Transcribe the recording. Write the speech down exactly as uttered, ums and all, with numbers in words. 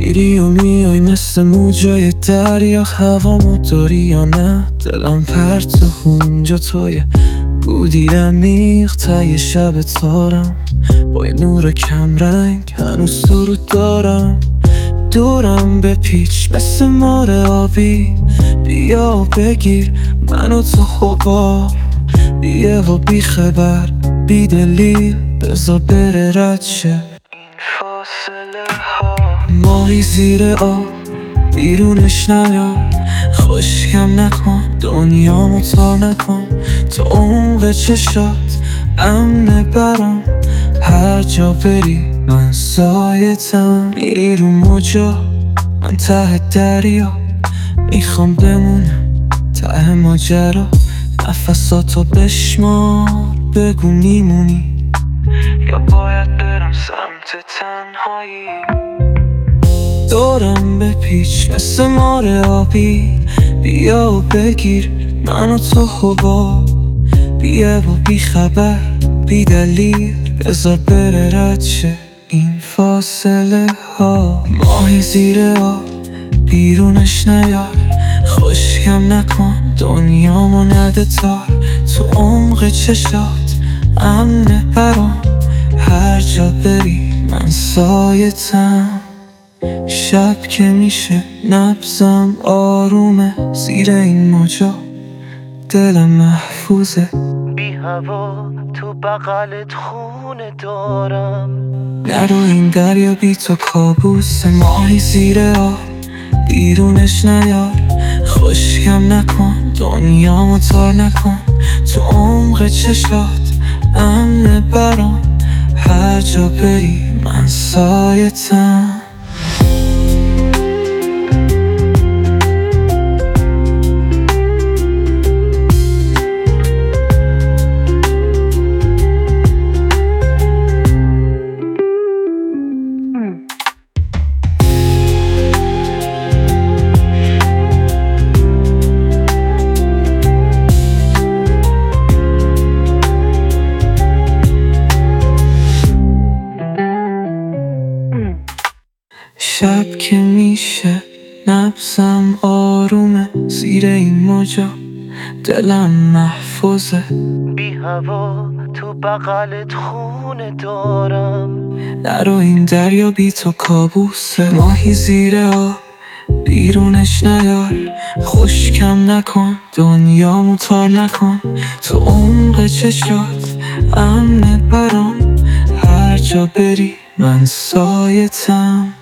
میری و میای مثل موجای دریا، هوامو داری یا نه؟ دلم پرت و اونجا توی بودی عمیق تای شب تارم، با یه نور کم رنگ هنوز تو رو دارم. دورم به پیچ مثل مار آبی، بیا و بگیر منو تو خوابا. بیه و بی خبر بی دلیل بذار بره رد شه این فاصله ها. ماهی زیر آب بیرونش نیار، خشکم نکن دنیامو تار نکن. تو عمق چشات امنه برام، هر جا بری من سایتم. میری رو موجا من ته دریا، میخوام بمونم ته ماجرا. نفساتو بشمار بگو میمونی یا باید برم سمت تنهایی. دورم به پیچ مثل مار آبی، بیا و بگیر منو تو خوابا. بیا و بی خبر بی دلیل بذار بره رد شه این فاصله ها. ماهی زیر آب بیرونش نیار، خشکم نکن دنیامو نده تار. تو عمق چشات امنه برام، هر جا بری من سایتم. شب که میشه نبضم آرومه، زیر این موجا دلم محفوظه. بی هوا تو بغلت خونه دارم، نرو این دریا بی تو کابوس. ماهی زیر آب بیرونش نیار، خشکم نکن دنیامو تار نکن. تو عمق چشات امنه برام، هر جا بری من سایتم. شب که میشه نبضم آرومه، زیر این موجا دلم محفوظه. بی هوا تو بغلت خونه دارم، نرو این دریا بی تو کابوسه. ماهی زیر آب بیرونش نیار، خشکم نکن دنیامو تار نکن. تو عمق چشات امنه برام، هر جا بری من سایتم.